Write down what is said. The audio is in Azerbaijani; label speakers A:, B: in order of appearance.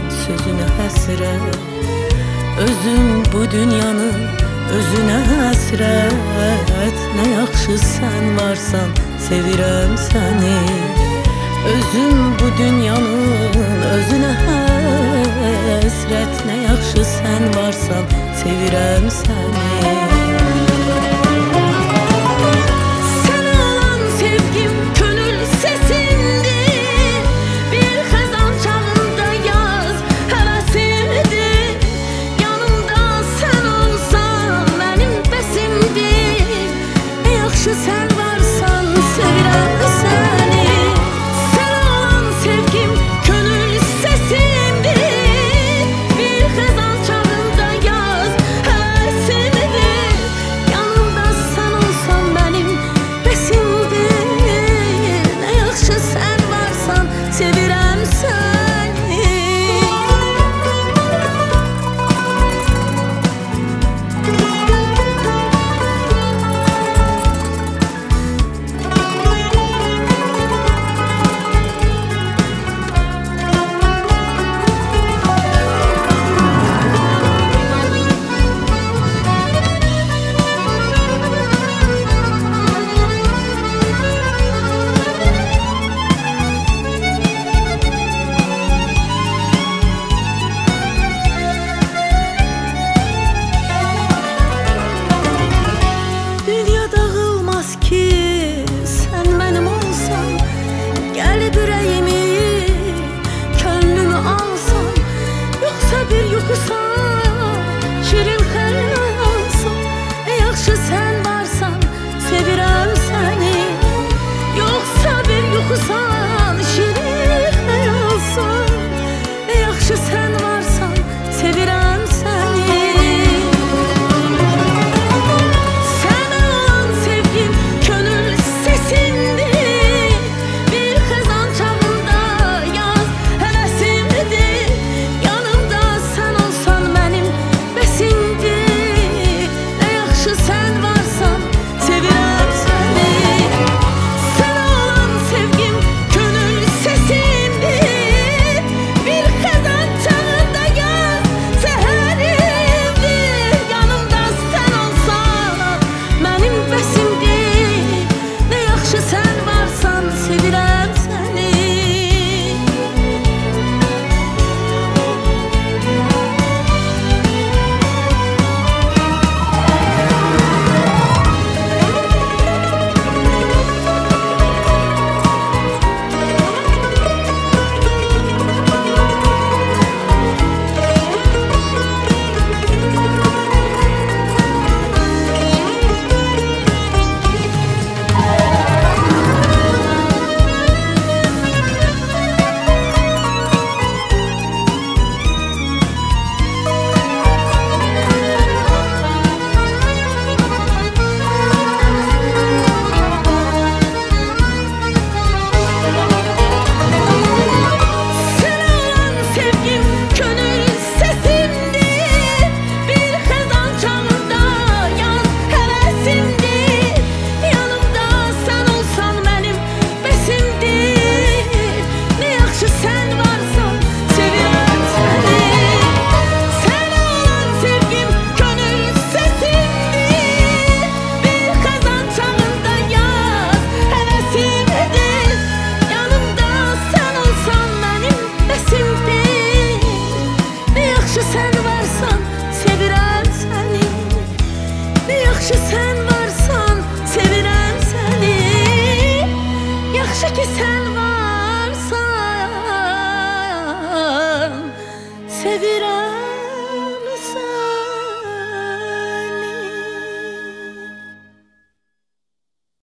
A: sözünə həsrət. Özüm bu dünyanın özünə həsrət. Nə yaxşı sən varsan, sevirəm səni. Özüm bu dünyanın özünə həsrət. Nə yaxşı sən varsan, sevirəm səni. Şirin xəyalsan, yaxşı sən varsan, sevirəm səni. Yoxsa bir yuxusan, şirin xəyalsan, yaxşı sən varsan, sevirəm səni. Sənə olan sevgim könül sesindir. Bir xəzan çağında yaz həvəsimdir. Yanımda sən olsan mənim besimdir. Nə yaxşı sən varsan, sevirəm səni. Sənə olan sevgim könül sesimdir. Bir xəzan çağında yaz səhərimdir. Yanımda sən olsan mənim besimdir. Nə yaxşı sən varsan, sevirəm səni. Yaxşı sən varsan, sevirəm səni. Yaxşı ki sən varsan, sevirəm.